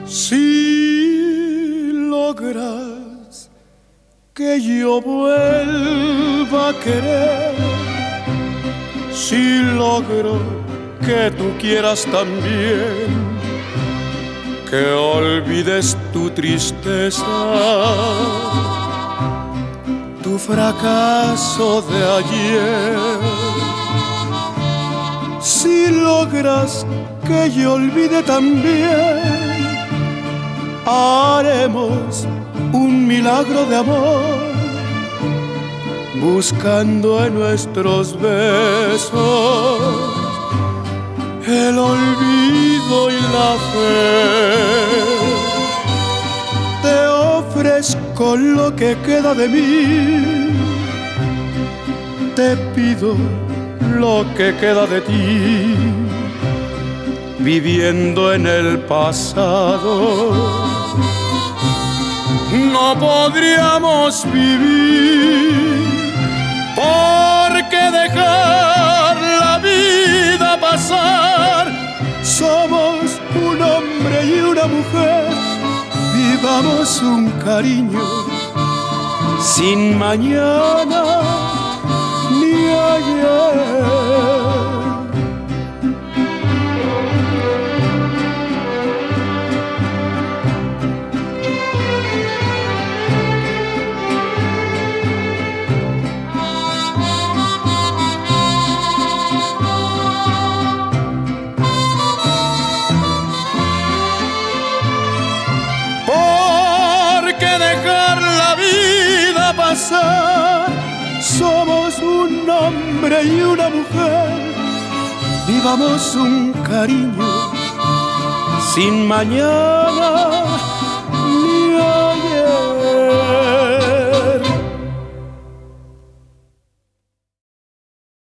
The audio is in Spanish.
Si logras que yo vuelva a querer, si logro que tú quieras también, que olvides tu tristeza, tu fracaso de ayer. Si logras que yo olvide también, haremos un milagro de amor, buscando en nuestros besos el olvido y la fe. Te ofrezco lo que queda de mí, te pido lo que queda de ti, viviendo en el pasado. No podríamos vivir, porque dejar la vida pasar. Somos un hombre y una mujer, vivamos un cariño sin mañana ni ayer. Somos un hombre y una mujer, vivamos un cariño sin mañana